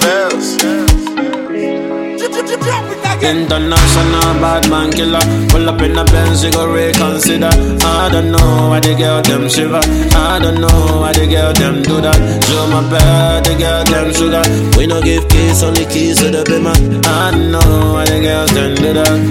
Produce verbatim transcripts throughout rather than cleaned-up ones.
Yes. International bad man killer. Pull up in the Benz, you go reconsider. I don't know why the girl them shiver. I don't know why the girl them do that. Show my bed, the girl them sugar. We no give keys, only keys to the bimmer. I don't know why the girls them do that.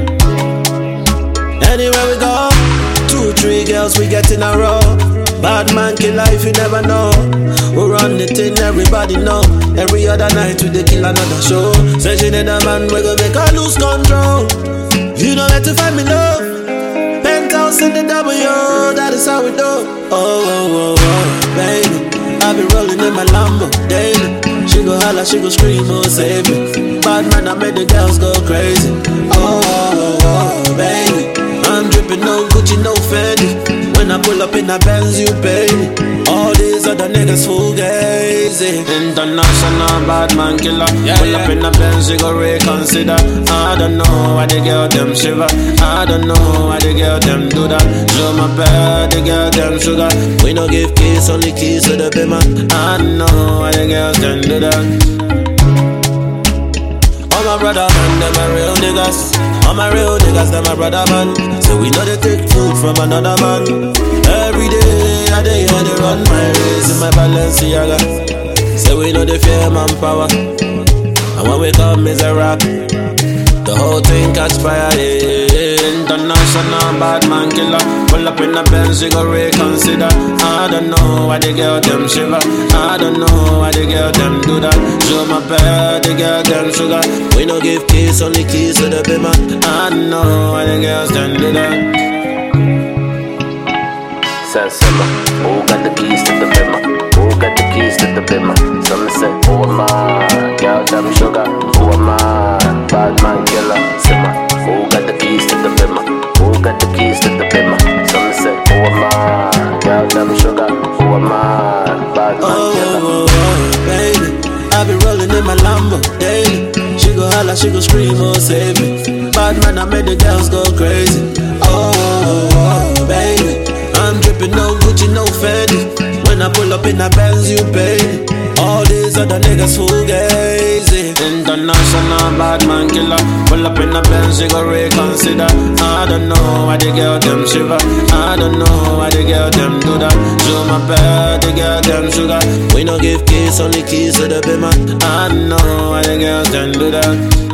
Anywhere we go, two, three girls we get in a row. Bad man killer if you never know. We run the thing, everybody know. Every other night we dey kill another show. Say she need a man, we go make her lose control. You know where to find me love. Penthouse in the W, that is how we do. Oh, oh, oh, oh, baby, I be rolling in my Lambo daily. She go holla, she go scream, oh save me. Bad man, I made the girls go crazy. Oh, oh, oh, baby, I'm dripping no Gucci, no Fendi. When I pull up in a Benz, you pay me. All these other niggas fugazi. International bad man killer. Yeah, pull yeah. up in a Benz, you go reconsider. I don't know why the girl them shiver. I don't know why the girl them do that. Show my bed, the girl them sugar. We no give keys, only keys to the bimmer. I don't know why the girls them do that. All my brother man, them are real niggas. All my real niggas, them my brother man. So we know they take food from another man. Every day, I day, I they run my race in my Balenciaga. So we know they fear manpower. And when we come, is a rap. The whole thing catch fire, yeah. International bad man killer. Pull up in the Benz, you go reconsider. I don't know why the girl them shiver. I don't know why the girl them do that. Show my bed, the girl them sugar. We no give keys, only keys to the bimmer. I don't know why the girls them do that. Sensima, who got the keys to the bimmer? Who got the keys to the bimmer? Some say, who am I? Girl them sugar, who am I? Bad man killer, simmer. Who got the keys to the bimmer? Who got the keys to the bimmer? Some say, who am I? Girl them sugar, who am I? Bad man oh, killer. Oh, oh, baby, I be rolling in my Lambo daily. She go holla, she go scream, oh save me. Bad man, I made the girls go crazy. Oh, oh, oh, baby, I'm dripping no Gucci, no Fendi. When I pull up in a Benz, you pay me. All these other niggas fugazi. International bad man killer. Pull up in a Benz, you go reconsider. I don't know why the girl them shiver. I don't know why the girl them do that. Show my bed, the girl them sugar. We no give keys, only keys to the bimmer. I don't know why the girls them do that.